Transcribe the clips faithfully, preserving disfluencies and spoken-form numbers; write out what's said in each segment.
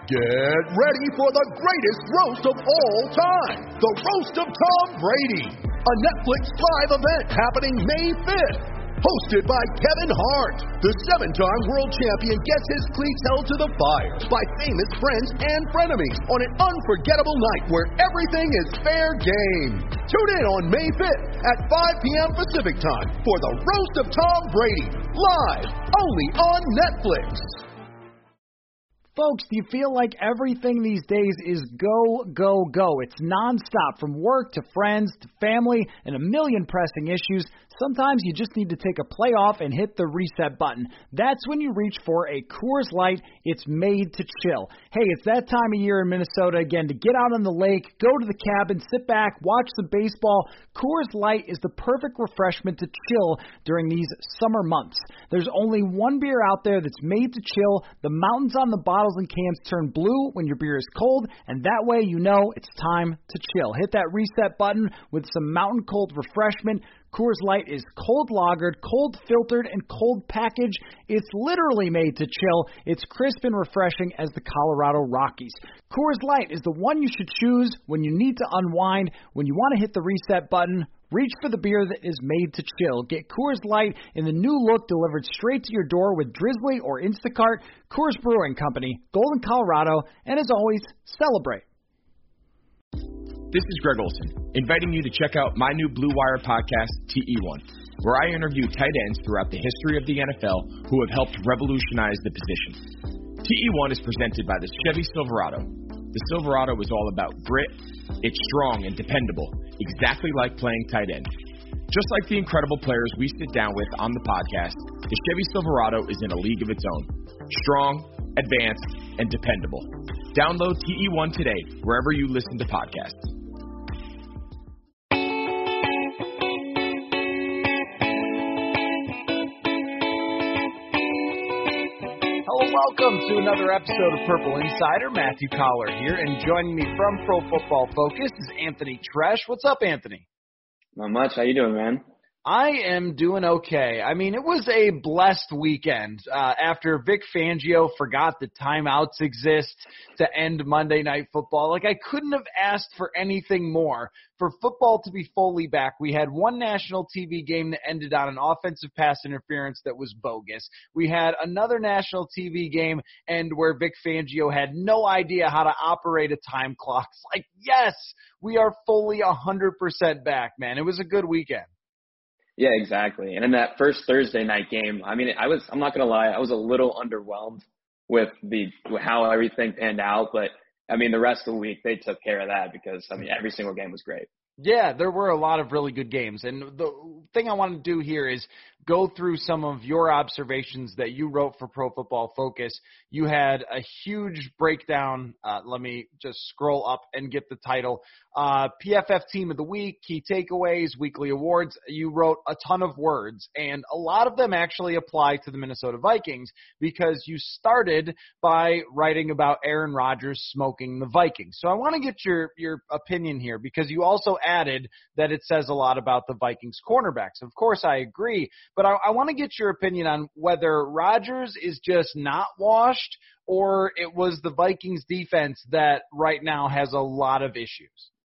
Get ready for the greatest roast of all time, the Roast of Tom Brady, a Netflix live event happening May fifth. Hosted by Kevin Hart, the seven-time world champion gets his cleats held to the fire by famous friends and frenemies on an unforgettable night where everything is fair game. Tune in on May fifth at five p.m. Pacific time for the Roast of Tom Brady, live only on Netflix. Folks, do you feel like everything these days is go, go, go? It's nonstop from work to friends to family and a million pressing issues. Sometimes you just need to take a play off and hit the reset button. That's when you reach for a Coors Light. It's made to chill. Hey, it's that time of year in Minnesota again to get out on the lake, go to the cabin, sit back, watch the baseball. Coors Light is the perfect refreshment to chill during these summer months. There's only one beer out there that's made to chill. The mountains on the bottles and cans turn blue when your beer is cold, and that way you know it's time to chill. Hit that reset button with some mountain cold refreshment. Coors Light is cold lagered, cold filtered, and cold packaged. It's literally made to chill. It's crisp and refreshing as the Colorado Rockies. Coors Light is the one you should choose when you need to unwind, when you want to hit the reset button. Reach for the beer that is made to chill. Get Coors Light in the new look delivered straight to your door with Drizzly or Instacart. Coors Brewing Company, Golden, Colorado, and as always, celebrate. This is Greg Olson, inviting you to check out my new Blue Wire podcast, T E one, where I interview tight ends throughout the history of the N F L who have helped revolutionize the position. T E one is presented by the Chevy Silverado. The Silverado is all about grit. It's strong and dependable, exactly like playing tight end. Just like the incredible players we sit down with on the podcast, the Chevy Silverado is in a league of its own. Strong, advanced, and dependable. Download T E one today, wherever you listen to podcasts. Welcome to another episode of Purple Insider. Matthew Collar here, and joining me from Pro Football Focus is Anthony Tresh. What's up, Anthony? Not much. How you doing, man? I am doing okay. I mean, it was a blessed weekend uh, after Vic Fangio forgot that timeouts exist to end Monday Night Football. Like, I couldn't have asked for anything more. For football to be fully back, we had one national T V game that ended on an offensive pass interference that was bogus. We had another national T V game and where Vic Fangio had no idea how to operate a time clock. It's like, yes, we are fully one hundred percent back, man. It was a good weekend. Yeah, exactly. And in that first Thursday night game, I mean, I was, I'm not going to lie, I was a little underwhelmed with the, with how everything panned out. But I mean, the rest of the week, they took care of that because, I mean, every single game was great. Yeah, there were a lot of really good games. And the thing I want to do here is go through some of your observations that you wrote for Pro Football Focus. You had a huge breakdown. Uh, let me just scroll up and get the title. Uh, P F F Team of the Week, Key Takeaways, Weekly Awards. You wrote a ton of words, and a lot of them actually apply to the Minnesota Vikings because you started by writing about Aaron Rodgers smoking the Vikings. So I want to get your, your opinion here because you also added that it says a lot about the Vikings cornerbacks. Of course, I agree, but I, I want to get your opinion on whether Rodgers is just not washed or it was the Vikings defense that right now has a lot of issues.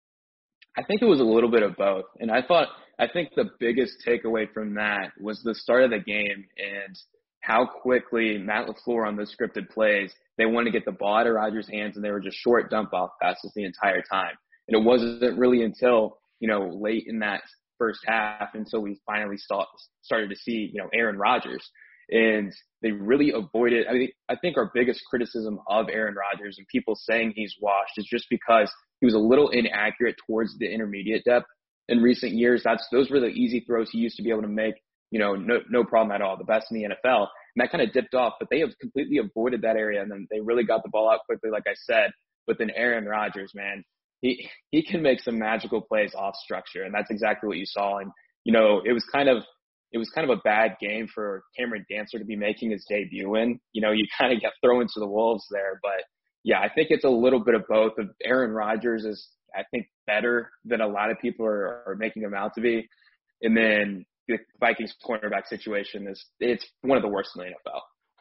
I think it was a little bit of both. And I thought, I think the biggest takeaway from that was the start of the game and how quickly Matt LaFleur on those scripted plays, they wanted to get the ball out of Rodgers' hands and they were just short dump off passes the entire time. And it wasn't really until, you know, late in that first half until we finally start, started to see, you know, Aaron Rodgers. And they really avoided, I mean, I think our biggest criticism of Aaron Rodgers and people saying he's washed is just because he was a little inaccurate towards the intermediate depth in recent years. That's, those were the easy throws he used to be able to make, you know, no, no problem at all, the best in the N F L. And that kind of dipped off, but they have completely avoided that area. And then they really got the ball out quickly, like I said. But then Aaron Rodgers, man, he, he can make some magical plays off structure. And that's exactly what you saw. And, you know, it was kind of, it was kind of a bad game for Cameron Dancer to be making his debut in. You know, you kind of get thrown to the wolves there. But, yeah, I think it's a little bit of both. Of Aaron Rodgers is, I think, better than a lot of people are, are making him out to be. And then the Vikings cornerback situation is, it's one of the worst in the N F L.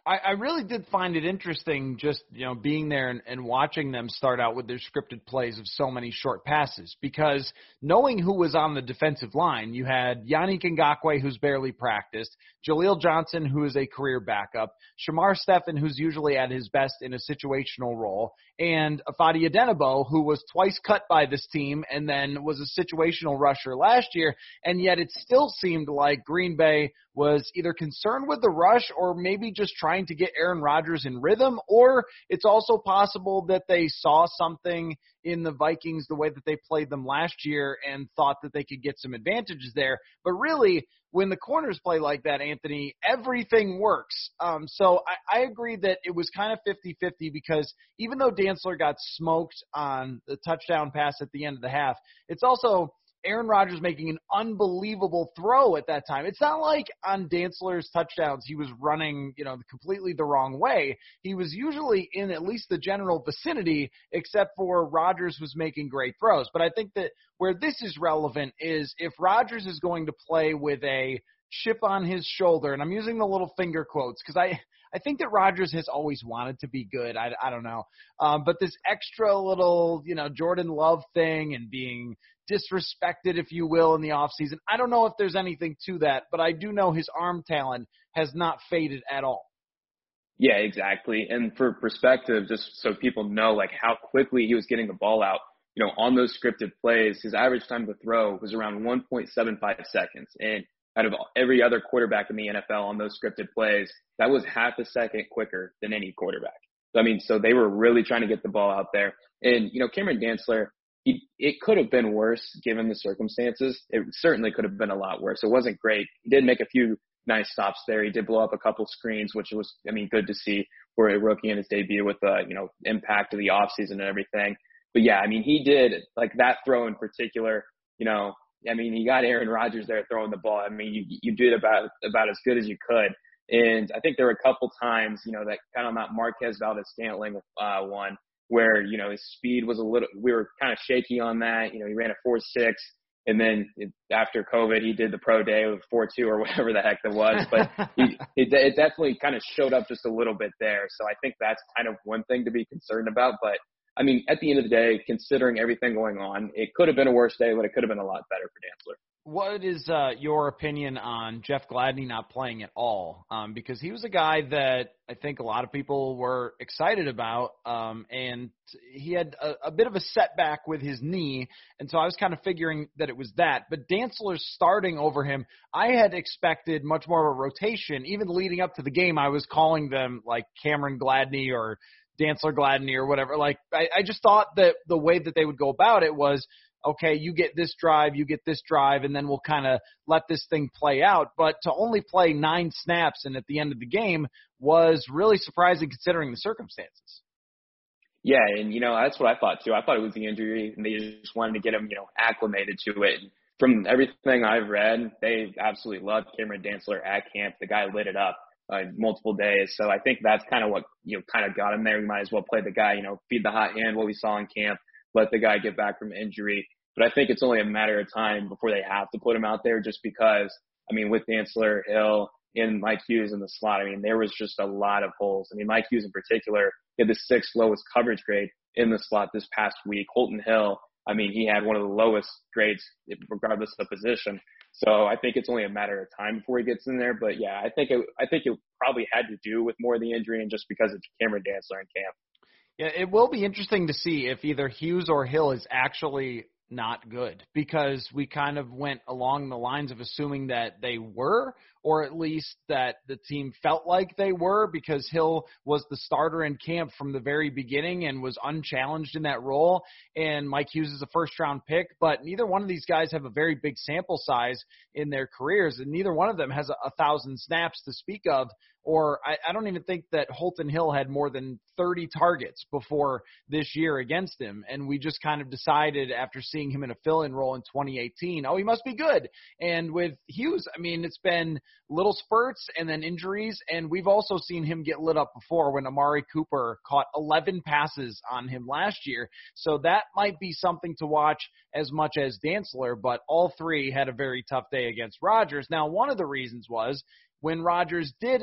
I, I really did find it interesting just, you know, being there and, and watching them start out with their scripted plays of so many short passes, because knowing who was on the defensive line, you had Yannick Ngakoue, who's barely practiced, Jaleel Johnson, who is a career backup, Shamar Stephen, who's usually at his best in a situational role, and Afadi Adenabo, who was twice cut by this team and then was a situational rusher last year, and yet it still seemed like Green Bay was either concerned with the rush or maybe just trying to get Aaron Rodgers in rhythm, or it's also possible that they saw something in the Vikings the way that they played them last year and thought that they could get some advantages there. But really, when the corners play like that, Anthony, everything works. Um, so I, I agree that it was kind of fifty-fifty, because even though Dantzler got smoked on the touchdown pass at the end of the half, it's also Aaron Rodgers making an unbelievable throw at that time. It's not like on Dantzler's touchdowns he was running, you know, completely the wrong way. He was usually in at least the general vicinity, except for Rodgers was making great throws. But I think that where this is relevant is if Rodgers is going to play with a chip on his shoulder, and I'm using the little finger quotes because I I think that Rodgers has always wanted to be good. I, I don't know. Um, but this extra little, you know, Jordan Love thing and being disrespected, if you will, in the offseason, I don't know if there's anything to that, but I do know his arm talent has not faded at all. Yeah, exactly. And for perspective, just so people know, like, how quickly he was getting the ball out, you know, on those scripted plays, his average time to throw was around one point seven five seconds. And out of every other quarterback in the N F L on those scripted plays, that was half a second quicker than any quarterback. I mean, so they were really trying to get the ball out there. And, you know, Cameron Dantzler, he, it could have been worse given the circumstances. It certainly could have been a lot worse. It wasn't great. He did make a few nice stops there. He did blow up a couple screens, which was, I mean, good to see for a rookie in his debut with the, you know, impact of the offseason and everything. But yeah, I mean, he did, like, that throw in particular, you know, I mean, he got Aaron Rodgers there throwing the ball. I mean, you you did about about as good as you could. And I think there were a couple times, you know, that kind of not Marquez Valdes-Scantling uh, one where, you know, his speed was a little, we were kind of shaky on that. You know, he ran a four six, and then it, after COVID, he did the pro day with four two or whatever the heck that was. But he, it, it definitely kind of showed up just a little bit there. So I think that's kind of one thing to be concerned about. But I mean, at the end of the day, considering everything going on, it could have been a worse day, but it could have been a lot better for Dantzler. What is uh, your opinion on Jeff Gladney not playing at all? Um, because he was a guy that I think a lot of people were excited about, um, and he had a, a bit of a setback with his knee, and so I was kind of figuring that it was that. But Dantzler's starting over him. I had expected much more of a rotation. Even leading up to the game, I was calling them like Cameron Gladney or Dantzler Gladney or whatever. Like, I, I just thought that the way that they would go about it was, okay, you get this drive, you get this drive, and then we'll kind of let this thing play out. But to only play nine snaps and at the end of the game was really surprising considering the circumstances. Yeah, and, you know, that's what I thought, too. I thought it was the injury, and they just wanted to get him, you know, acclimated to it. And from everything I've read, they absolutely loved Cameron Dantzler at camp. The guy lit it up uh, multiple days. So I think that's kind of what, you know, kind of got him there. We might as well play the guy, you know, feed the hot hand, what we saw in camp, let the guy get back from injury. But I think it's only a matter of time before they have to put him out there, just because, I mean, with Dantzler, Hill, and Mike Hughes in the slot, I mean, there was just a lot of holes. I mean, Mike Hughes in particular had the sixth lowest coverage grade in the slot this past week. Holton Hill, I mean, he had one of the lowest grades regardless of the position. So I think it's only a matter of time before he gets in there. But yeah, I think it, I think it probably had to do with more of the injury and just because it's Cameron Dantzler in camp. Yeah, it will be interesting to see if either Hughes or Hill is actually not good, because we kind of went along the lines of assuming that they were, or at least that the team felt like they were, because Hill was the starter in camp from the very beginning and was unchallenged in that role. And Mike Hughes is a first-round pick, but neither one of these guys have a very big sample size in their careers, and neither one of them has a, a thousand snaps to speak of. Or I, I don't even think that Holton Hill had more than thirty targets before this year against him. And we just kind of decided after seeing him in a fill-in role in twenty eighteen, oh, he must be good. And with Hughes, I mean, it's been little spurts and then injuries. And we've also seen him get lit up before when Amari Cooper caught eleven passes on him last year. So that might be something to watch as much as Dantzler, but all three had a very tough day against Rodgers. Now, one of the reasons was when Rodgers did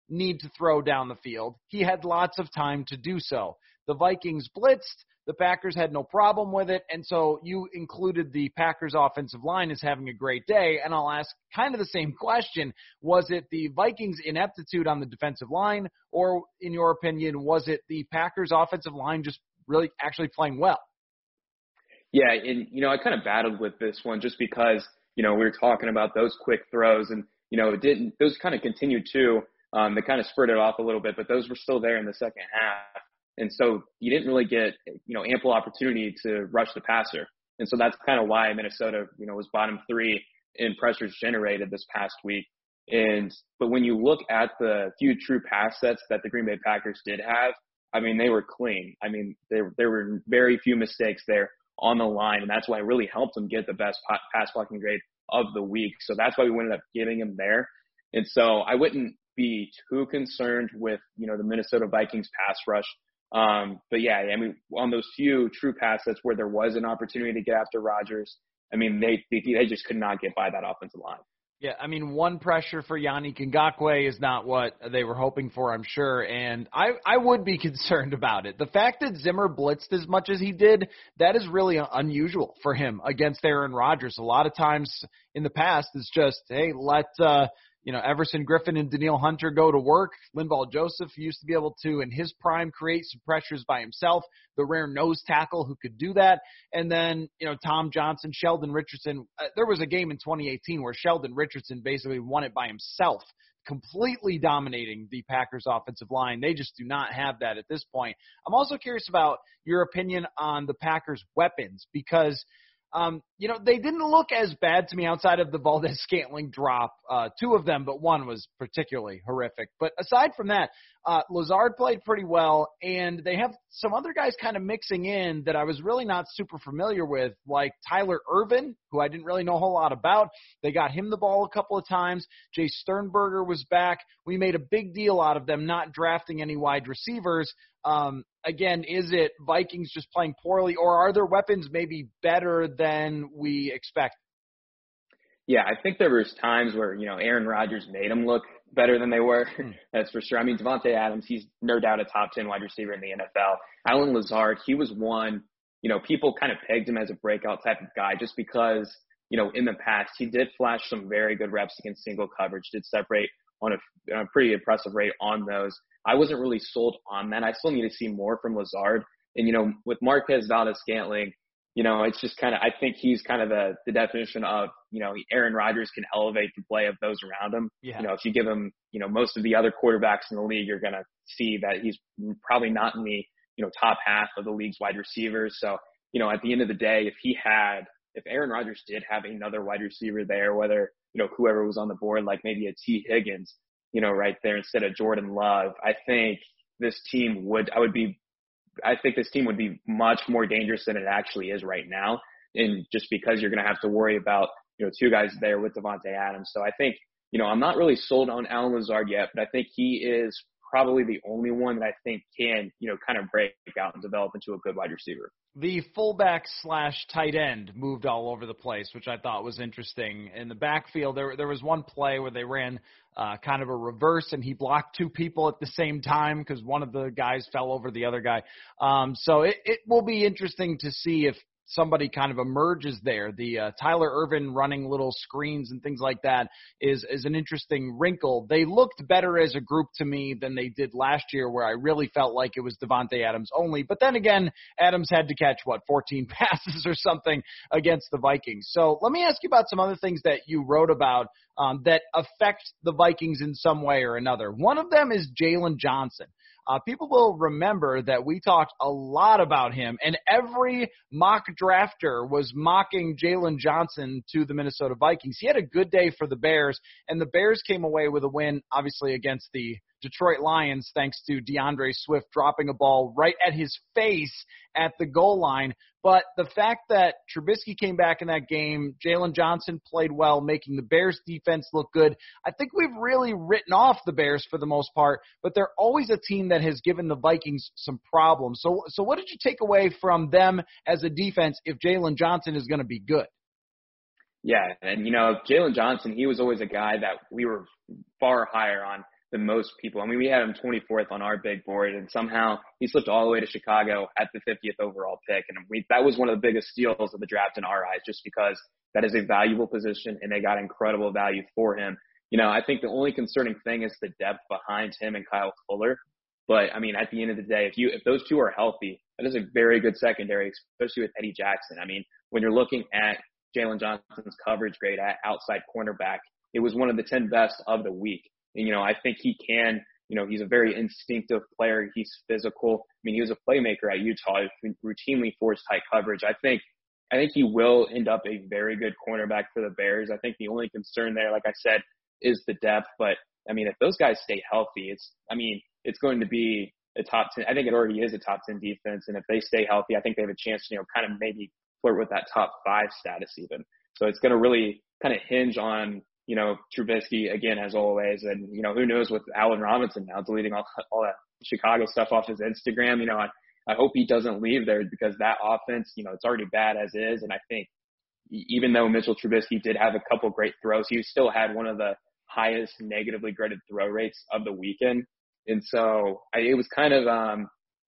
need to throw down the field. He had lots of time to do so. The Vikings blitzed. The Packers had no problem with it, and so you included the Packers offensive line as having a great day, and I'll ask kind of the same question. Was it the Vikings' ineptitude on the defensive line, or, in your opinion, was it the Packers' offensive line just really actually playing well? Yeah, and, you know, I kind of battled with this one just because, you know, we were talking about those quick throws, and, you know, it didn't, those kind of continued too. Um, they kind of spurted off a little bit, but those were still there in the second half. And so you didn't really get, you know, ample opportunity to rush the passer. And so that's kind of why Minnesota, you know, was bottom three in pressures generated this past week. And, but when you look at the few true pass sets that the Green Bay Packers did have, I mean, they were clean. I mean, there, there were very few mistakes there on the line. And that's why it really helped them get the best pass blocking grade of the week. So that's why we ended up giving him there. And so I wouldn't be too concerned with, you know, the Minnesota Vikings pass rush. Um, but yeah, I mean, on those few true pass sets where there was an opportunity to get after Rodgers, I mean, they, they, they just could not get by that offensive line. Yeah, I mean, one pressure for Yannick Ngakoue is not what they were hoping for, I'm sure, and I, I would be concerned about it. The fact that Zimmer blitzed as much as he did, that is really unusual for him against Aaron Rodgers. A lot of times in the past, it's just, hey, let uh, you know, Everson Griffin and Danielle Hunter go to work. Linval Joseph used to be able to, in his prime, create some pressures by himself, the rare nose tackle who could do that. And then, you know, Tom Johnson, Sheldon Richardson. Uh, there was a game in twenty eighteen where Sheldon Richardson basically won it by himself, completely dominating the Packers offensive line. They just do not have that at this point. I'm also curious about your opinion on the Packers' weapons because – Um, you know, they didn't look as bad to me outside of the Valdes-Scantling drop. Uh, two of them, but one was particularly horrific. But aside from that, uh, Lazard played pretty well, and they have some other guys kind of mixing in that I was really not super familiar with, like Tyler Ervin, who I didn't really know a whole lot about. They got him the ball a couple of times. Jay Sternberger was back. We made a big deal out of them not drafting any wide receivers. Um, again, is it Vikings just playing poorly, or are their weapons maybe better than we expect? Yeah, I think there was times where, you know, Aaron Rodgers made them look better than they were. Hmm. That's for sure. I mean, Davante Adams, he's no doubt a top ten wide receiver in the N F L. Allen Lazard, he was one, you know, people kind of pegged him as a breakout type of guy just because, you know, in the past, he did flash some very good reps against single coverage, did separate on a, on a pretty impressive rate on those. I wasn't really sold on that. I still need to see more from Lazard. And, you know, with Marquez Valdes-Scantling, you know, it's just kind of, I think he's kind of the, the definition of, you know, Aaron Rodgers can elevate the play of those around him. Yeah. You know, if you give him, you know, most of the other quarterbacks in the league, you're going to see that he's probably not in the, you know, top half of the league's wide receivers. So, you know, at the end of the day, if he had, if Aaron Rodgers did have another wide receiver there, whether, you know, whoever was on the board, like maybe a T Higgins, you know, right there instead of Jordan Love, I think this team would, I would be, I think this team would be much more dangerous than it actually is right now. And just because you're going to have to worry about, you know, two guys there with Davante Adams. So I think, you know, I'm not really sold on Allen Lazard yet, but I think he is probably the only one that I think can, you know, kind of break out and develop into a good wide receiver. The fullback slash tight end moved all over the place, which I thought was interesting. In the backfield, there there was one play where they ran uh, kind of a reverse, and he blocked two people at the same time because one of the guys fell over the other guy. Um, so it, it will be interesting to see if somebody kind of emerges there. The uh, Tyler Ervin running little screens and things like that is is an interesting wrinkle. They looked better as a group to me than they did last year, where I really felt like it was Davante Adams only. But then again, Adams had to catch, what, fourteen passes or something against the Vikings. So let me ask you about some other things that you wrote about um, that affect the Vikings in some way or another. One of them is Jaylon Johnson. Uh, people will remember that we talked a lot about him, and every mock drafter was mocking Jaylon Johnson to the Minnesota Vikings. He had a good day for the Bears, and the Bears came away with a win, obviously, against the Detroit Lions, thanks to DeAndre Swift dropping a ball right at his face at the goal line. But the fact that Trubisky came back in that game, Jaylon Johnson played well, making the Bears defense look good. I think we've really written off the Bears for the most part, but they're always a team that has given the Vikings some problems. So, so what did you take away from them as a defense if Jaylon Johnson is going to be good? Yeah, and, you know, Jaylon Johnson, he was always a guy that we were far higher on than most people. I mean, we had him twenty-fourth on our big board, and somehow he slipped all the way to Chicago at the fiftieth overall pick. And we, that was one of the biggest steals of the draft in our eyes, just because that is a valuable position and they got incredible value for him. You know, I think the only concerning thing is the depth behind him and Kyle Fuller. But I mean, at the end of the day, if you, if those two are healthy, that is a very good secondary, especially with Eddie Jackson. I mean, when you're looking at Jalen Johnson's coverage grade at outside cornerback, it was one of the ten best of the week. And, you know, I think he can, you know, he's a very instinctive player. He's physical. I mean, he was a playmaker at Utah. He routinely forced tight coverage. I think, I think he will end up a very good cornerback for the Bears. I think the only concern there, like I said, is the depth. But I mean, if those guys stay healthy, it's, I mean, it's going to be a top ten. I think it already is a top ten defense. And if they stay healthy, I think they have a chance to, you know, kind of maybe flirt with that top five status even. So it's going to really kind of hinge on, you know, Trubisky again, as always. And, you know, who knows with Allen Robinson now deleting all, all that Chicago stuff off his Instagram. You know, I, I hope he doesn't leave there, because that offense, you know, it's already bad as is. And I think even though Mitchell Trubisky did have a couple great throws, he still had one of the highest negatively graded throw rates of the weekend. And so I, it was kind of, um,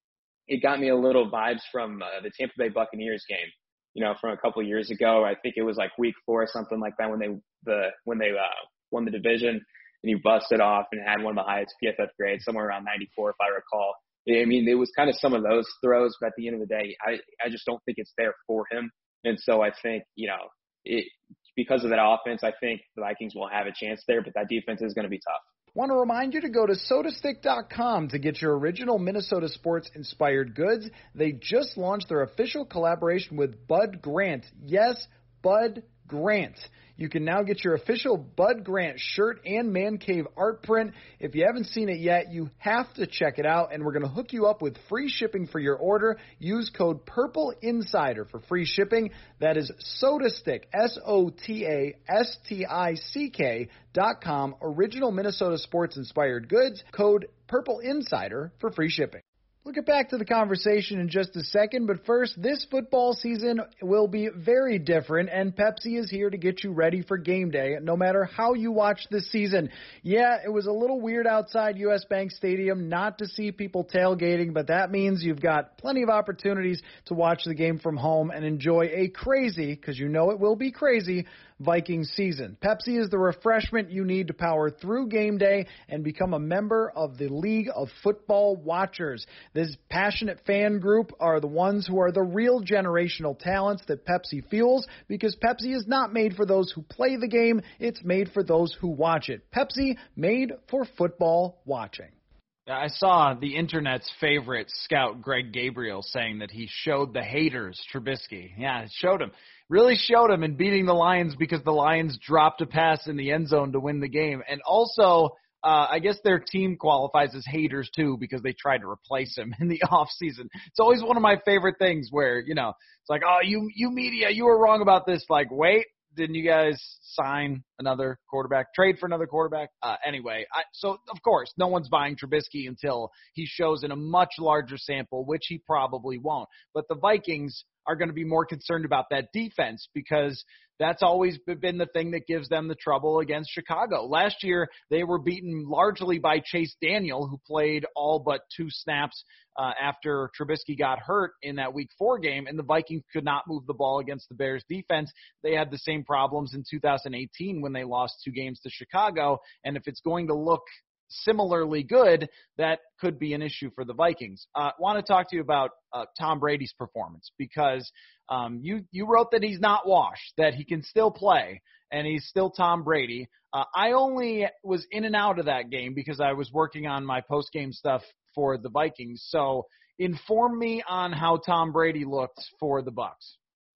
it got me a little vibes from uh, the Tampa Bay Buccaneers game, you know, from a couple of years ago. I think it was like week four or something like that when they, the, when they, uh, won the division, and he busted off and had one of the highest P F F grades, somewhere around ninety-four, if I recall. I mean, it was kind of some of those throws, but at the end of the day, I, I just don't think it's there for him. And so I think, you know, it, because of that offense, I think the Vikings will have a chance there, but that defense is going to be tough. Want to remind you to go to soda stick dot com to get your original Minnesota sports inspired goods. They just launched their official collaboration with Bud Grant. Yes, Bud Grant. You can now get your official Bud Grant shirt and Man Cave art print. If you haven't seen it yet, you have to check it out, and we're going to hook you up with free shipping for your order. Use code Purple Insider for free shipping. That is SodaStick, S O T A S T I C K dot com. Original Minnesota sports inspired goods. Code Purple Insider for free shipping. We'll get back to the conversation in just a second, but first, this football season will be very different, and Pepsi is here to get you ready for game day, no matter how you watch this season. Yeah, it was a little weird outside U S Bank Stadium not to see people tailgating, but that means you've got plenty of opportunities to watch the game from home and enjoy a crazy, because you know it will be crazy, Vikings season. Pepsi is the refreshment you need to power through game day and become a member of the League of Football Watchers. This passionate fan group are the ones who are the real generational talents that Pepsi fuels, because Pepsi is not made for those who play the game, it's made for those who watch it. Pepsi, made for football watching. I saw the internet's favorite scout, Greg Gabriel, saying that he showed the haters Trubisky. Yeah, it showed him. Really showed him in beating the Lions, because the Lions dropped a pass in the end zone to win the game. And also, uh, I guess their team qualifies as haters too, because they tried to replace him in the offseason. It's always one of my favorite things where, you know, it's like, oh, you, you media, you were wrong about this. Like, wait, didn't you guys sign another quarterback, trade for another quarterback? Uh, anyway, I, so, of course, no one's buying Trubisky until he shows in a much larger sample, which he probably won't. But the Vikings are going to be more concerned about that defense, because that's always been the thing that gives them the trouble against Chicago. Last year, they were beaten largely by Chase Daniel, who played all but two snaps uh, after Trubisky got hurt in that week four game, and the Vikings could not move the ball against the Bears defense. They had the same problems in two thousand eighteen when they lost two games to Chicago, and if it's going to look similarly good, that could be an issue for the Vikings. I uh, want to talk to you about uh, Tom Brady's performance, because um, you, you wrote that he's not washed, that he can still play, and he's still Tom Brady. Uh, I only was in and out of that game because I was working on my post-game stuff for the Vikings. So inform me on how Tom Brady looked for the Bucs.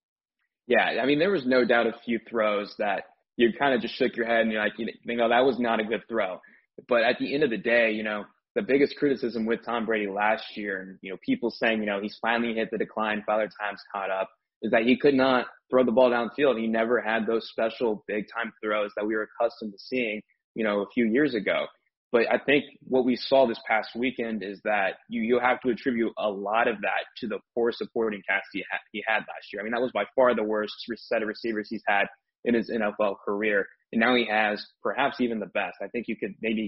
Yeah, I mean, there was no doubt a few throws that you kind of just shook your head and you're like, you know, that was not a good throw. But at the end of the day, you know, the biggest criticism with Tom Brady last year, and, you know, people saying, you know, he's finally hit the decline, Father Time's caught up, is that he could not throw the ball downfield. He never had those special big-time throws that we were accustomed to seeing, you know, a few years ago. But I think what we saw this past weekend is that you you have to attribute a lot of that to the poor supporting cast he had, he had last year. I mean, that was by far the worst set of receivers he's had in his N F L career. And now he has perhaps even the best. I think you could maybe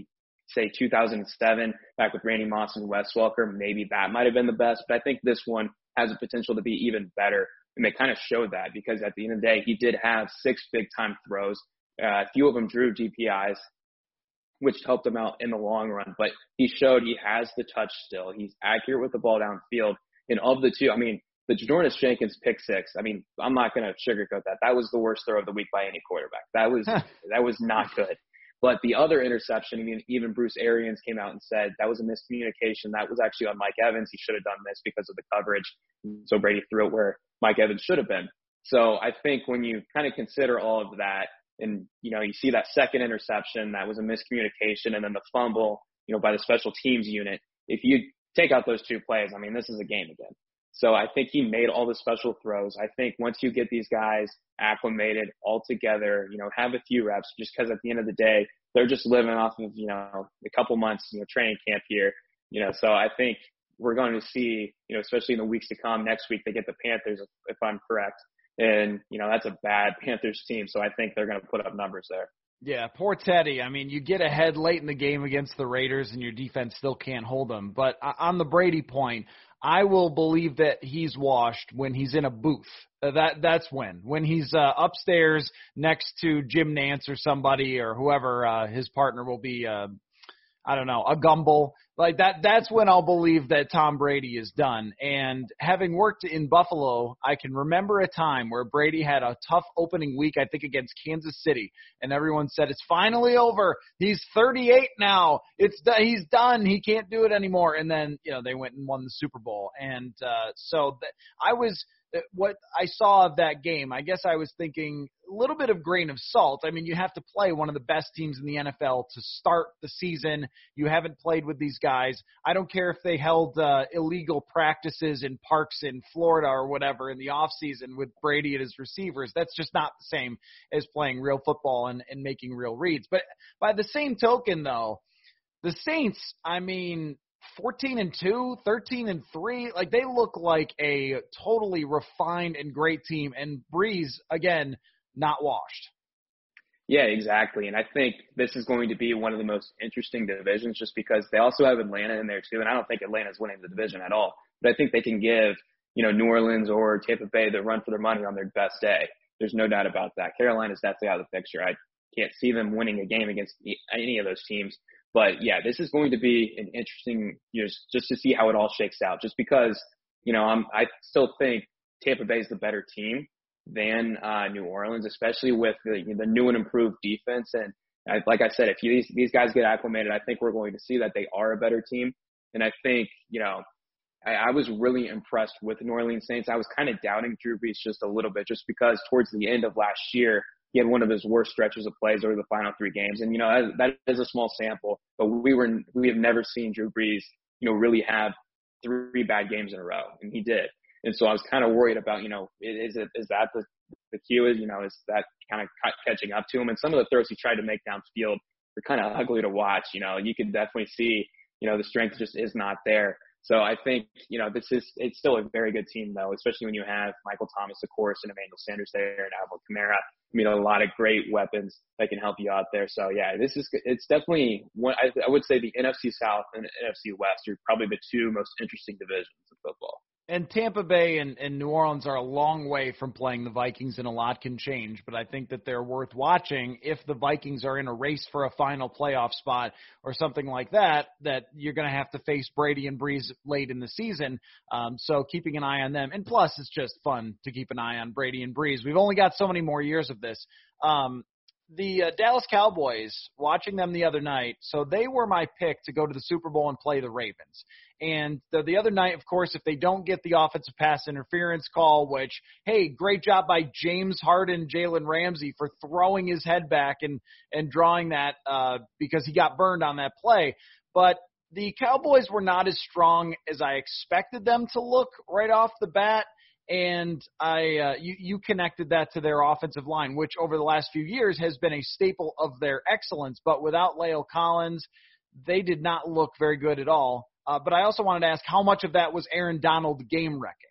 say two thousand seven, back with Randy Moss and Wes Welker, maybe that might have been the best. But I think this one has the potential to be even better. And they kind of showed that because at the end of the day, he did have six big-time throws. Uh, a few of them drew D P Is, which helped him out in the long run. But he showed he has the touch still. He's accurate with the ball downfield. And of the two, I mean, the Jadornis Jenkins pick six, I mean, I'm not going to sugarcoat that. That was the worst throw of the week by any quarterback. That was that was not good. But the other interception, I mean, even Bruce Arians came out and said that was a miscommunication. That was actually on Mike Evans. He should have done this because of the coverage. So Brady threw it where Mike Evans should have been. So I think when you kind of consider all of that and, you know, you see that second interception, that was a miscommunication, and then the fumble, you know, by the special teams unit, if you take out those two plays, I mean, this is a game again. So I think he made all the special throws. I think once you get these guys acclimated all together, you know, have a few reps, just because at the end of the day, they're just living off of, you know, a couple months, you know, training camp here, you know, so I think we're going to see, you know, especially in the weeks to come, next week they get the Panthers, if, if I'm correct. And, you know, that's a bad Panthers team. So I think they're going to put up numbers there. Yeah, poor Teddy. I mean, you get ahead late in the game against the Raiders and your defense still can't hold them. But on the Brady point, I will believe that he's washed when he's in a booth. Uh, that that's when. When he's uh, upstairs next to Jim Nantz or somebody or whoever uh, his partner will be, uh, I don't know, a Gumbel. Like that, that's when I'll believe that Tom Brady is done. And having worked in Buffalo, I can remember a time where Brady had a tough opening week, I think against Kansas City, and everyone said, it's finally over. He's thirty-eight now. It's He's done. He can't do it anymore. And then, you know, they went and won the Super Bowl. And uh, so th- I was – what I saw of that game, I guess I was thinking a little bit of grain of salt. I mean, you have to play one of the best teams in the N F L to start the season. You haven't played with these guys. I don't care if they held uh, illegal practices in parks in Florida or whatever in the offseason with Brady and his receivers. That's just not the same as playing real football and, and making real reads. But by the same token, though, the Saints, I mean, fourteen and two, thirteen and three, like they look like a totally refined and great team. And Breeze, again, not washed. Yeah, exactly. And I think this is going to be one of the most interesting divisions just because they also have Atlanta in there too. And I don't think Atlanta's winning the division at all. But I think they can give, you know, New Orleans or Tampa Bay the run for their money on their best day. There's no doubt about that. Carolina's definitely out of the picture. I can't see them winning a game against any of those teams. But, yeah, this is going to be an interesting, you know, just to see how it all shakes out. Just because, you know, I'm, I still think Tampa Bay is the better team than uh, New Orleans, especially with the, the new and improved defense. And I, like I said, if you, these, these guys get acclimated, I think we're going to see that they are a better team. And I think, you know, I, I was really impressed with the New Orleans Saints. I was kind of doubting Drew Brees just a little bit just because towards the end of last year, he had one of his worst stretches of plays over the final three games. And, you know, that is a small sample, but we were, we have never seen Drew Brees, you know, really have three bad games in a row. And he did. And so I was kind of worried about, you know, is it, is that the, the cue is, you know, is that kind of catching up to him? And some of the throws he tried to make downfield were kind of ugly to watch. You know, you can definitely see, you know, the strength just is not there. So I think, you know, this is, it's still a very good team though, especially when you have Michael Thomas, of course, and Emmanuel Sanders there and Alvin Kamara. I mean, a lot of great weapons that can help you out there. So yeah, this is, it's definitely one, I, I would say the N F C South and the N F C West are probably the two most interesting divisions of football. And Tampa Bay and, and New Orleans are a long way from playing the Vikings, and a lot can change. But I think that they're worth watching if the Vikings are in a race for a final playoff spot or something like that, that you're going to have to face Brady and Breeze late in the season. Um, so keeping an eye on them. And plus, it's just fun to keep an eye on Brady and Breeze. We've only got so many more years of this. Um, the uh, Dallas Cowboys, watching them the other night, so they were my pick to go to the Super Bowl and play the Ravens. And the, the other night, of course, if they don't get the offensive pass interference call, which, hey, great job by James Harden, Jalen Ramsey for throwing his head back and, and drawing that uh, because he got burned on that play. But the Cowboys were not as strong as I expected them to look right off the bat. And I, uh, you, you connected that to their offensive line, which over the last few years has been a staple of their excellence. But without La'el Collins, they did not look very good at all. Uh, but I also wanted to ask how much of that was Aaron Donald game wrecking?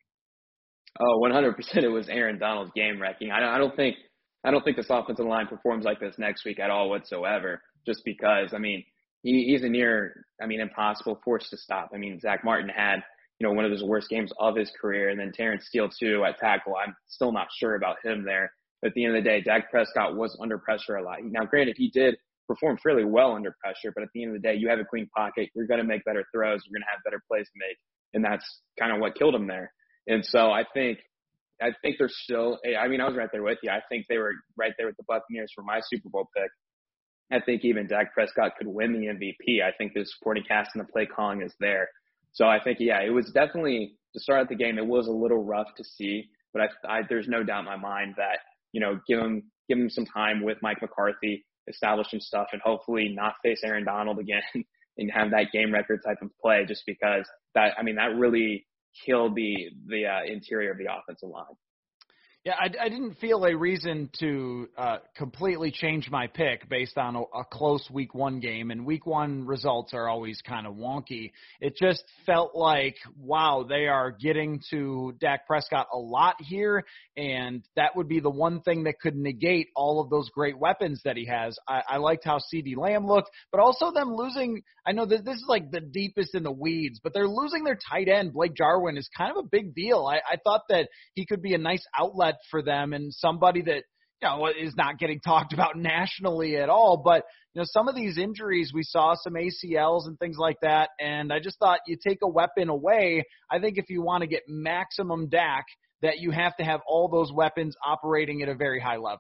Oh, one hundred percent it was Aaron Donald game wrecking. I don't, I don't think, I don't think this offensive line performs like this next week at all whatsoever. Just because, I mean, he, he's a near, I mean, impossible force to stop. I mean, Zach Martin had, you know, one of his worst games of his career, and then Terrence Steele too at tackle. I'm still not sure about him there. But at the end of the day, Dak Prescott was under pressure a lot. Now, granted, he did perform fairly well under pressure, but at the end of the day, you have a clean pocket. You're going to make better throws. You're going to have better plays to make. And that's kind of what killed him there. And so I think, I think they're still, I mean, I was right there with you. I think they were right there with the Buccaneers for my Super Bowl pick. I think even Dak Prescott could win the M V P. I think the supporting cast and the play calling is there. So I think, yeah, it was definitely, to start out the game, it was a little rough to see, but I, I, there's no doubt in my mind that, you know, give him, give him some time with Mike McCarthy, establish some stuff, and hopefully not face Aaron Donald again and have that game record type of play, just because that, I mean, that really killed the, the uh, interior of the offensive line. Yeah, I, I didn't feel a reason to uh, completely change my pick based on a, a close week one game, and week one results are always kind of wonky. It just felt like, wow, they are getting to Dak Prescott a lot here, and that would be the one thing that could negate all of those great weapons that he has. I, I liked how CeeDee Lamb looked, but also them losing, I know that this is like the deepest in the weeds, but they're losing their tight end, Blake Jarwin, is kind of a big deal. I, I thought that he could be a nice outlet for them and somebody that, you know, is not getting talked about nationally at all. But, you know, some of these injuries, we saw some A C Ls and things like that. And I just thought you take a weapon away. I think if you want to get maximum Dak, that you have to have all those weapons operating at a very high level.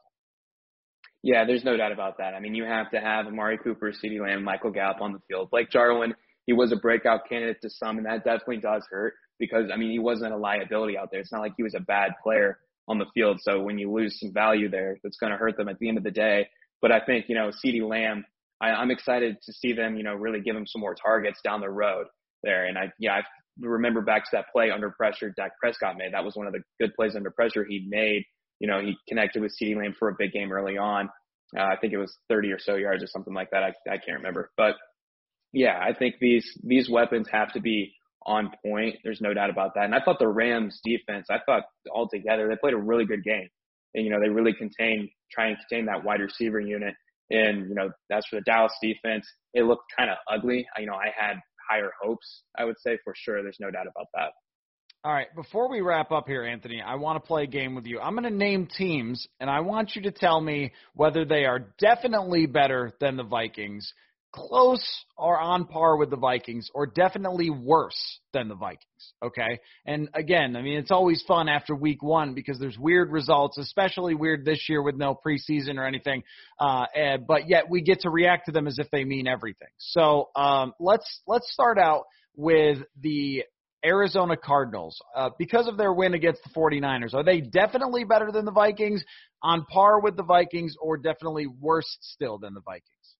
Yeah, there's no doubt about that. I mean, you have to have Amari Cooper, CeeDee Lamb, Michael Gallup on the field. Blake Jarwin, he was a breakout candidate to some, and that definitely does hurt because, I mean, he wasn't a liability out there. It's not like he was a bad player on the field. So when you lose some value there, that's going to hurt them at the end of the day. But I think, you know, CeeDee Lamb, I, I'm excited to see them, you know, really give him some more targets down the road there. And I, yeah, I remember back to that play under pressure Dak Prescott made. That was one of the good plays under pressure he made. You know, he connected with CeeDee Lamb for a big game early on. Uh, I think it was thirty or so yards or something like that. I, I can't remember. But yeah, I think these, these weapons have to be on point. There's no doubt about that. And I thought the Rams defense, I thought altogether, they played a really good game. And, you know, they really contained, try and contain that wide receiver unit. And, you know, that's for the Dallas defense. It looked kind of ugly. You know, I had higher hopes, I would say, for sure. There's no doubt about that. All right, before we wrap up here, Anthony, I want to play a game with you. I'm going to name teams, and I want you to tell me whether they are definitely better than the Vikings, close or on par with the Vikings, or definitely worse than the Vikings, okay? And again, I mean, it's always fun after week one because there's weird results, especially weird this year with no preseason or anything, uh, and, but yet we get to react to them as if they mean everything. So um, let's let's start out with the Arizona Cardinals. Uh, because of their win against the 49ers, are they definitely better than the Vikings, on par with the Vikings, or definitely worse still than the Vikings?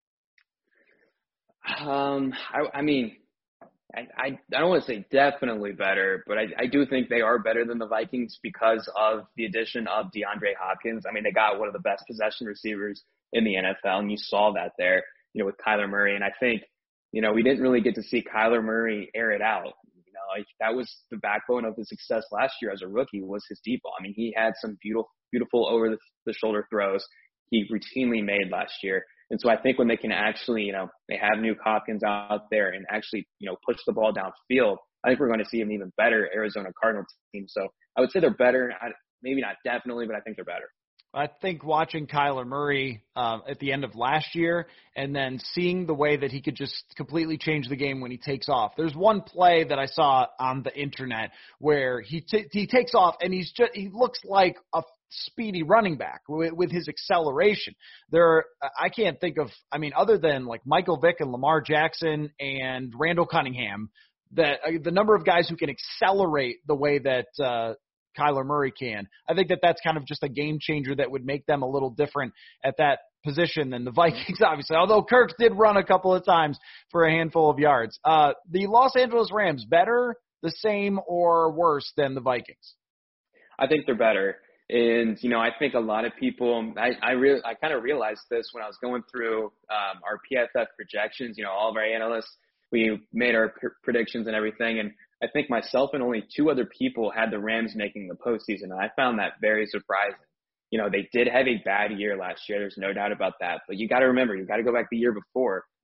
Um, I, I mean, I, I, I don't want to say definitely better, but I, I do think they are better than the Vikings because of the addition of DeAndre Hopkins. I mean, they got one of the best possession receivers in the N F L, and you saw that there, you know, with Kyler Murray. And I think, you know, we didn't really get to see Kyler Murray air it out. You know, like, that was the backbone of his success last year as a rookie was his deep ball. I mean, he had some beautiful, beautiful over the, the shoulder throws he routinely made last year. And so I think when they can actually, you know, they have Nuke Hopkins out there and actually, you know, push the ball downfield, I think we're going to see an even better Arizona Cardinals team. So I would say they're better. I, maybe not definitely, but I think they're better. I think watching Kyler Murray uh, at the end of last year and then seeing the way that he could just completely change the game when he takes off. There's one play that I saw on the internet where he t- he takes off and he's just he looks like a speedy running back with, with his acceleration. There, I can't think of, I mean, other than like Michael Vick and Lamar Jackson and Randall Cunningham, that uh, the number of guys who can accelerate the way that uh, Kyler Murray can. I think that that's kind of just a game changer that would make them a little different at that position than the Vikings, obviously, although Kirk did run a couple of times for a handful of yards. Uh, the Los Angeles Rams, better, the same, or worse than the Vikings? I think they're better. And, you know, I think a lot of people, I, I really, I kind of realized this when I was going through um, our P F F projections, you know, all of our analysts, we made our pr- predictions and everything. And I think myself and only two other people had the Rams making the postseason. And I found that very surprising. You know, they did have a bad year last year. There's no doubt about that. But you got to remember, you got to go back the year before.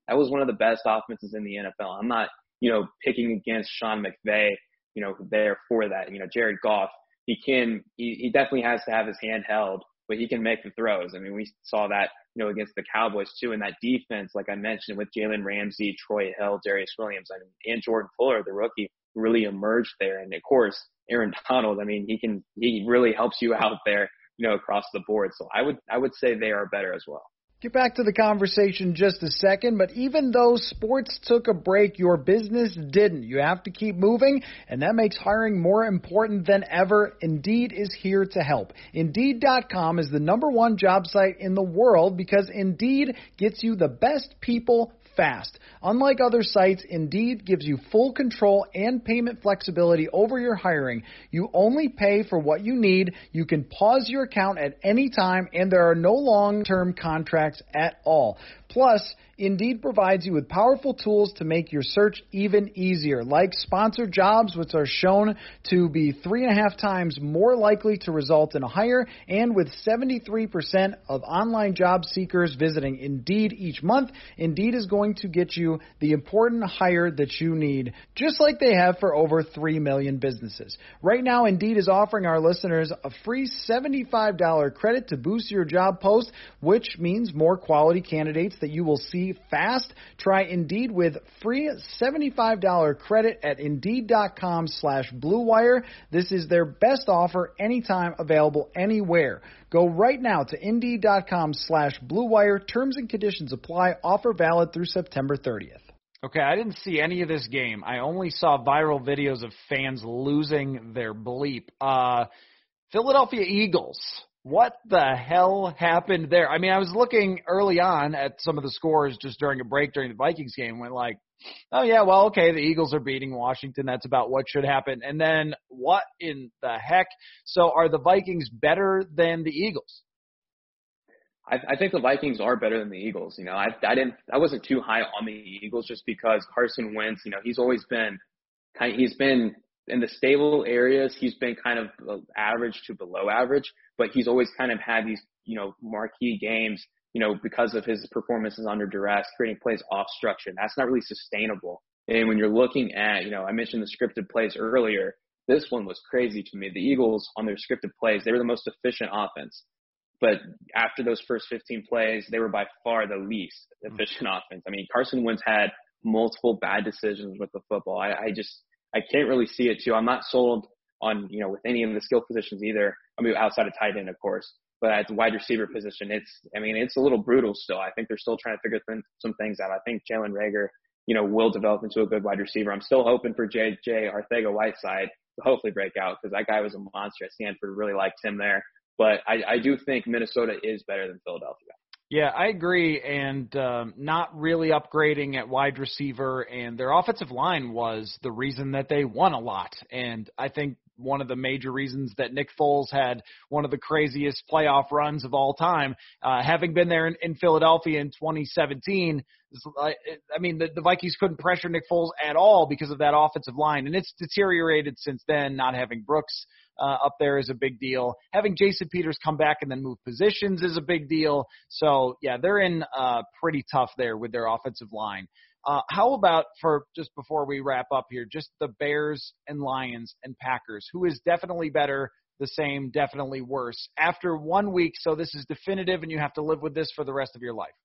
that was one of the best offenses in the N F L. I'm not, you know, picking against Sean McVay, you know, there for that. You know, Jared Goff, he can, he, he definitely has to have his hand held, but he can make the throws. I mean, we saw that, you know, against the Cowboys too. And that defense, like I mentioned, with Jalen Ramsey, Troy Hill, Darius Williams, I mean, and Jordan Fuller, the rookie, really emerged there. And of course, Aaron Donald, I mean, he can, he really helps you out there, you know, across the board. So I would, I would say they are better as well. Get back to the conversation just a second, but even though sports took a break, your business didn't. You have to keep moving, and that makes hiring more important than ever. Indeed is here to help. Indeed dot com is the number one job site in the world because Indeed gets you the best people fast. Unlike other sites, Indeed gives you full control and payment flexibility over your hiring. You only pay for what you need. You can pause your account at any time, and there are no long-term contracts at all. Plus, Indeed provides you with powerful tools to make your search even easier, like sponsored jobs, which are shown to be three and a half times more likely to result in a hire, and with seventy-three percent of online job seekers visiting Indeed each month, Indeed is going to get you the important hire that you need, just like they have for over three million businesses. Right now, Indeed is offering our listeners a free seventy-five dollars credit to boost your job post, which means more quality candidates that you will see fast. Try Indeed with free seventy-five dollars credit at Indeed.com slash Blue Wire. This is their best offer anytime, available anywhere. Go right now to Indeed.com slash Blue Wire. Terms and conditions apply. Offer valid through September thirtieth. Okay, I didn't see any of this game. I only saw viral videos of fans losing their bleep. Uh, Philadelphia Eagles. What the hell happened there? I mean, I was looking early on at some of the scores just during a break during the Vikings game, went like, oh, yeah, well, okay, the Eagles are beating Washington. That's about what should happen. And then what in the heck? So are the Vikings better than the Eagles? I, I think the Vikings are better than the Eagles. You know, I, I didn't, I wasn't too high on the Eagles just because Carson Wentz, you know, he's always been kind of, he's been in the stable areas. He's been kind of average to below average, but he's always kind of had these, you know, marquee games, you know, because of his performances under duress, creating plays off structure. That's not really sustainable. And when you're looking at, you know, I mentioned the scripted plays earlier, this one was crazy to me. The Eagles on their scripted plays, they were the most efficient offense. But after those first fifteen plays, they were by far the least efficient offense. I mean, Carson Wentz had multiple bad decisions with the football. I, I just, I can't really see it too. I'm not sold on, you know, with any of the skill positions either. I mean, outside of tight end, of course, but at the wide receiver position, it's, I mean, it's a little brutal still. I think they're still trying to figure th- some things out. I think Jalen Reagor, you know, will develop into a good wide receiver. I'm still hoping for J J Arcega-Whiteside to hopefully break out because that guy was a monster at Stanford. Really liked him there. But I, I do think Minnesota is better than Philadelphia. Yeah, I agree, and um, not really upgrading at wide receiver, and their offensive line was the reason that they won a lot. And I think one of the major reasons that Nick Foles had one of the craziest playoff runs of all time, uh, having been there in, in Philadelphia in twenty seventeen, I mean, the, the Vikings couldn't pressure Nick Foles at all because of that offensive line, and it's deteriorated since then. Not having Brooks uh, up there is a big deal. Having Jason Peters come back and then move positions is a big deal. So, yeah, they're in uh, pretty tough there with their offensive line. Uh, how about, for just before we wrap up here, just the Bears and Lions and Packers? Who is definitely better, the same, definitely worse? After one week, so this is definitive and you have to live with this for the rest of your life.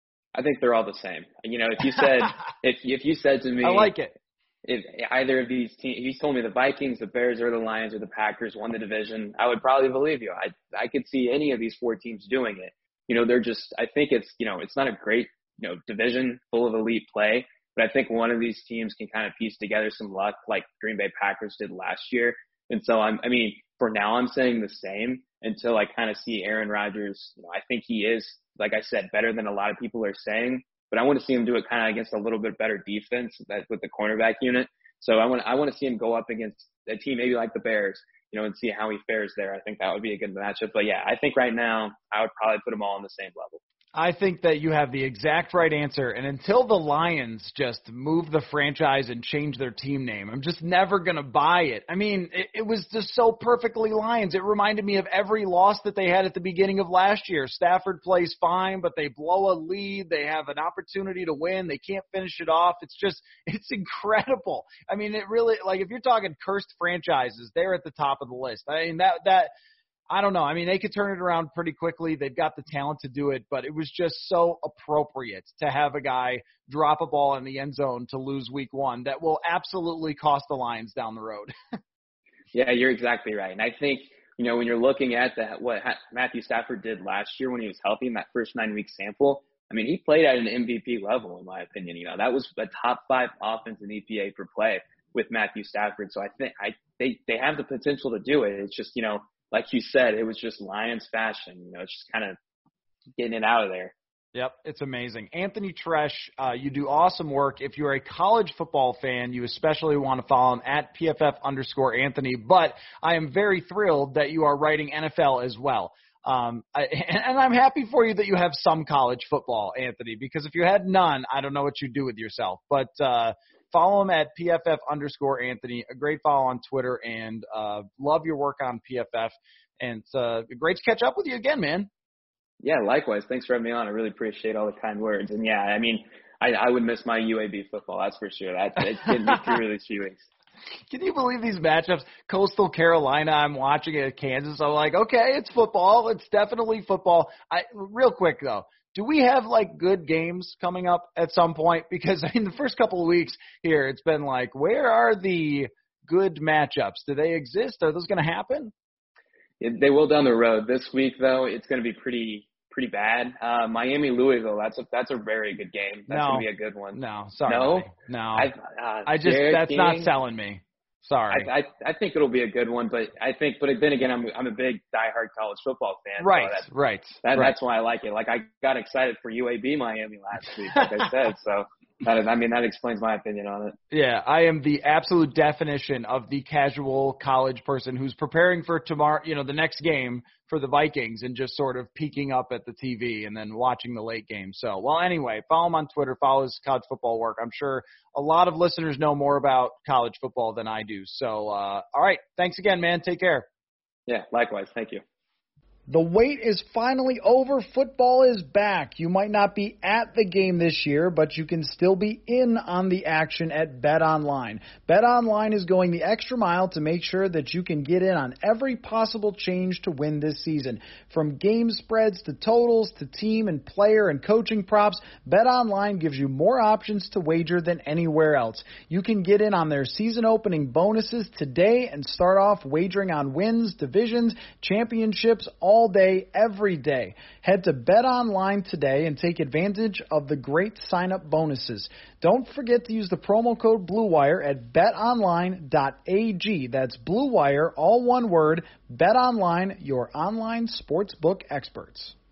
I think they're all the same. You know, if you said if if you said to me, I like it. If either of these teams, if you told me the Vikings, the Bears, or the Lions, or the Packers won the division, I would probably believe you. I I could see any of these four teams doing it. You know, they're just. I think it's you know it's not a great you know division full of elite play, but I think one of these teams can kind of piece together some luck, like Green Bay Packers did last year. And so I'm. I mean, for now, I'm saying the same until I kind of see Aaron Rodgers. You know, I think he is, like I said, better than a lot of people are saying. But I want to see him do it kind of against a little bit better defense that with the cornerback unit. So I want I want to see him go up against a team maybe like the Bears, you know, and see how he fares there. I think that would be a good matchup. But yeah, I think right now I would probably put them all on the same level. I think that you have the exact right answer, and until the Lions just move the franchise and change their team name, I'm just never going to buy it. I mean, it, it was just so perfectly Lions. It reminded me of every loss that they had at the beginning of last year. Stafford plays fine, but they blow a lead. They have an opportunity to win. They can't finish it off. It's just, it's incredible. I mean, it really, like, if you're talking cursed franchises, they're at the top of the list. I mean, that, that, I don't know. I mean, they could turn it around pretty quickly. They've got the talent to do it, but it was just so appropriate to have a guy drop a ball in the end zone to lose week one that will absolutely cost the Lions down the road. Yeah, you're exactly right. And I think, you know, when you're looking at that, what Matthew Stafford did last year when he was healthy in that first nine-week sample, I mean, he played at an M V P level, in my opinion. You know, that was a top five offense in E P A per play with Matthew Stafford. So I think I they they have the potential to do it. It's just, you know, like you said, it was just Lions fashion. You know, it's just kind of getting it out of there. Yep, it's amazing. Anthony Tresh, uh, you do awesome work. If you're a college football fan, you especially want to follow him at P F F underscore Anthony. But I am very thrilled that you are writing N F L as well. Um, I, and I'm happy for you that you have some college football, Anthony, because if you had none, I don't know what you'd do with yourself. But uh, follow him at P F F underscore Anthony. A great follow on Twitter, and uh, love your work on P F F. And it's uh, great to catch up with you again, man. Yeah, likewise. Thanks for having me on. I really appreciate all the kind words. And, yeah, I mean, I, I would miss my U A B football, that's for sure. That, it's getting me through these few weeks. Can you believe these matchups? Coastal Carolina, I'm watching it at Kansas. I'm like, okay, it's football. It's definitely football. I, real quick, though, do we have, like, good games coming up at some point? Because, I mean, the first couple of weeks here, it's been like, where are the good matchups? Do they exist? Are those going to happen? It, they will down the road. This week, though, it's going to be pretty pretty bad. Uh, Miami, Louisville, that's a, that's a very good game. That's no, going to be a good one. No, sorry. No? Buddy. No. I, uh, I just, Derek that's King, not selling me. Sorry. I, I I think it'll be a good one, but I think, but then again, I'm I'm a big diehard college football fan. Right, so that's, right, that, right. That's why I like it. Like I got excited for U A B Miami last week, like I said. So that is, I mean, that explains my opinion on it. Yeah, I am the absolute definition of the casual college person who's preparing for tomorrow, you know, the next game for the Vikings and just sort of peeking up at the T V and then watching the late game. So, well, anyway, follow him on Twitter, follow his college football work. I'm sure a lot of listeners know more about college football than I do. So, uh, all right. Thanks again, man. Take care. Yeah, likewise. Thank you. The wait is finally over. Football is back. You might not be at the game this year, but you can still be in on the action at BetOnline. BetOnline is going the extra mile to make sure that you can get in on every possible change to win this season. From game spreads to totals to team and player and coaching props, BetOnline gives you more options to wager than anywhere else. You can get in on their season opening bonuses today and start off wagering on wins, divisions, championships, all all day, every day. Head to BetOnline today and take advantage of the great sign-up bonuses. Don't forget to use the promo code BlueWire at bet online dot a g. That's BlueWire, all one word. BetOnline, your online sportsbook experts.